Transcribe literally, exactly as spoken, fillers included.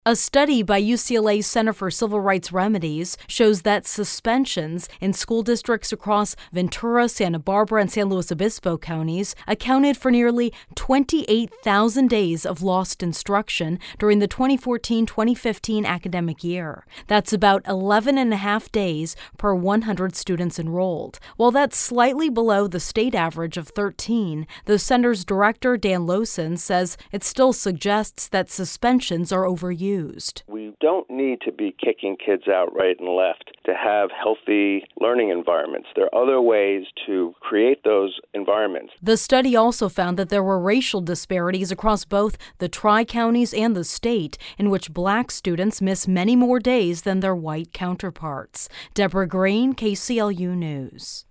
A study by U C L A's Center for Civil Rights Remedies shows that suspensions in school districts across Ventura, Santa Barbara, and San Luis Obispo counties accounted for nearly twenty-eight thousand days of lost instruction during the twenty fourteen twenty fifteen academic year. That's about eleven and a half days per one hundred students enrolled. While that's slightly below the state average of thirteen, the center's director, Dan Lowson, says it still suggests that suspensions are overused. We don't need to be kicking kids out right and left to have healthy learning environments. There are other ways to create those environments. The study also found that there were racial disparities across both the tri-counties and the state, in which black students miss many more days than their white counterparts. Deborah Green, K C L U News.